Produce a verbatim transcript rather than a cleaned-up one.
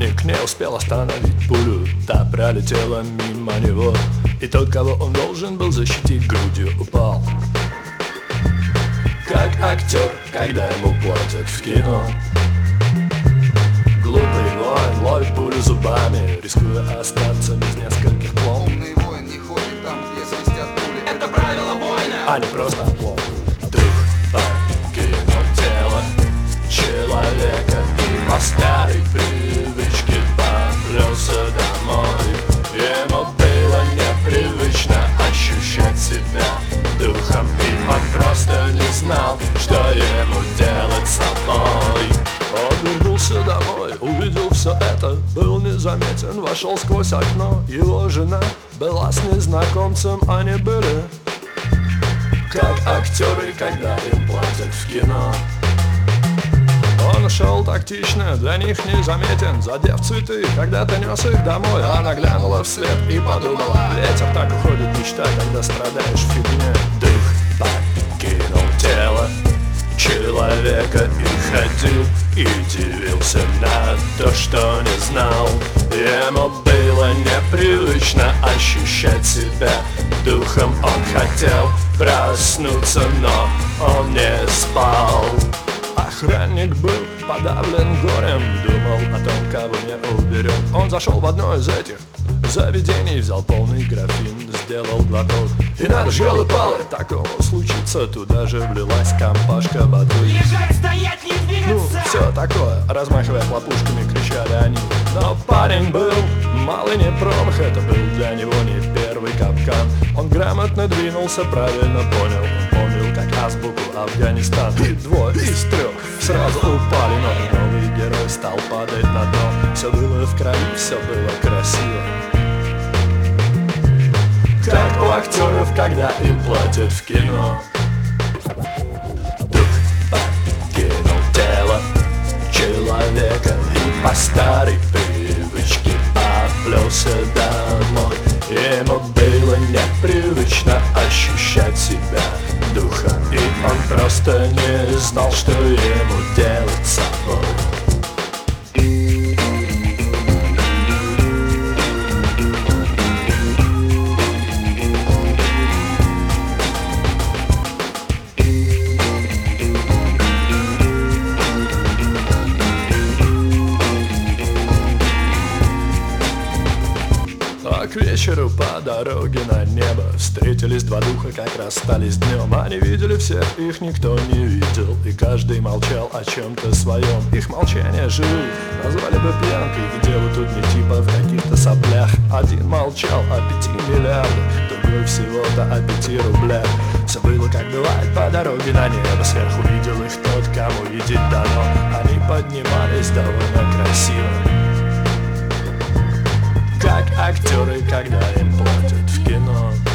охранник не успел остановить пулю, та пролетела мимо него, и тот, кого он должен был защитить, грудью упал. Как актер, когда ему платят в кино. Глупый воин ловит пулю зубами, рискуя остаться без нескольких пломб. Умный воин не ходит там, где свистят пули. Это правило воина, а не просто пломб. Дух покинул тело человека и по старой привычке поплелся домой. Ему было непривычно ощущать себя духом, и он просто не знал, что ему делать с собой. Он вернулся домой, увидел все это, был незаметен, вошел сквозь окно. Его жена была с незнакомцем, они были как актеры, когда им платят в кино. Он ушел тактично, для них незаметен, задев цветы, когда-то нес их домой. Она глянула вслед и подумала: ветер, так уходит мечта, когда страдаешь в фигне. Дух покинул тело человека и ходил, и дивился на то, что не знал. Ему было непривычно ощущать себя духом. Он хотел проснуться, но он не спал. Охранник был подавлен горем, думал о том, кого не уберет. Он зашел в одно из этих заведений, взял полный графин, сделал глоток. И надо же, елы-палы, такого случится, туда же влилась компашка воды. лежать, стоять, не Ну, двигаться. все такое, размахивая хлопушками, кричали они. Но парень был малый не промах, это был для него не первый капкан. Он грамотно двинулся, правильно понял, он помнил как азбуку Афганистан. И двое из трех сразу упали, но новый герой стал падать на дно. Все было в крови, все было красиво, как у актеров, когда им платят в кино. Дух покинул тело человека и по старой привычке поплелся домой. Ему было непривычно ощущать себя духом, и он просто не знал, что ему делать с собой. А к вечеру по дороге на небо встретились два духа, как расстались днем. Они видели всех, их никто не видел, и каждый молчал о чем-то своем. Их молчание живы назвали бы пьянкой, и дело тут не типа в каких-то соплях. Один молчал о пяти миллиардах, другой всего-то о пяти рублях. Все было как бывает по дороге на небо, сверху видел их тот, кому видеть дано. Они поднимались довольно красиво, как актеры, когда им платят в кино.